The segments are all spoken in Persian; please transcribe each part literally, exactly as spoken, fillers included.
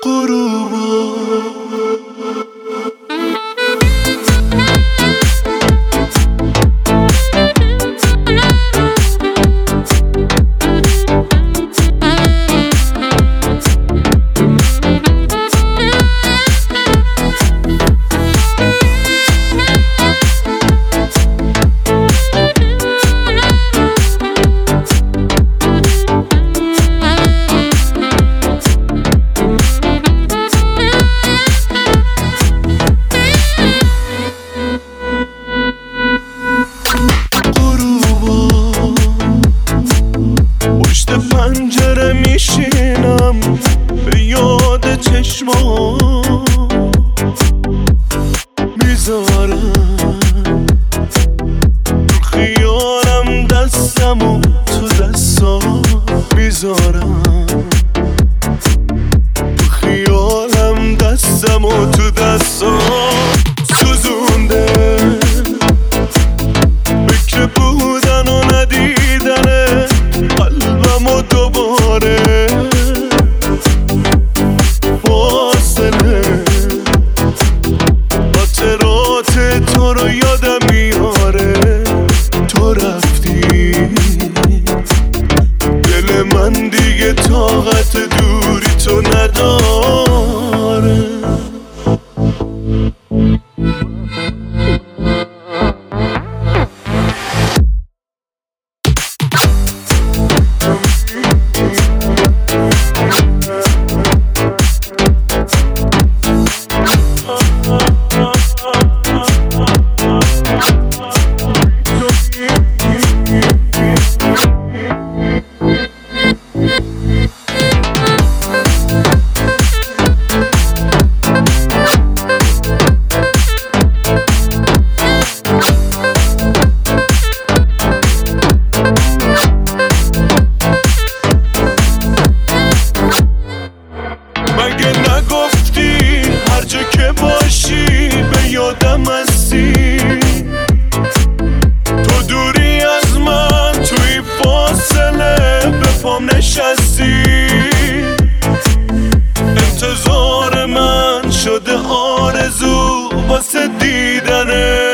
غروبا پنجره میشینم به یاد چشما میذارم تو خیالم دستمو تو دستا میذارم تو خیالم دستمو تو دستا سوزونده بکر بودن و ندیدنه قلبمو دوباره فاصله خاطرات تو رو یادم میاره تو رفتی دل من دیگه طاقت دوری تو نداره مگه نگفتی هر جا که باشی به یادم هستی تو دوری از من توی فاصله به پام نشستی انتظار من شده آرزو واسه دیدنه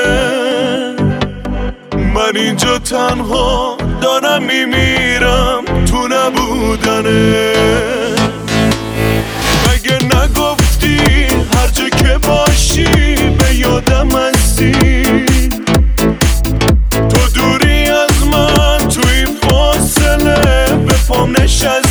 من اینجا تنها دارم میمیرم تو نبودنه مگه نگفتی هر جا که باشی به یادم هستی تو دوری از من توی فاصله به پام نشستی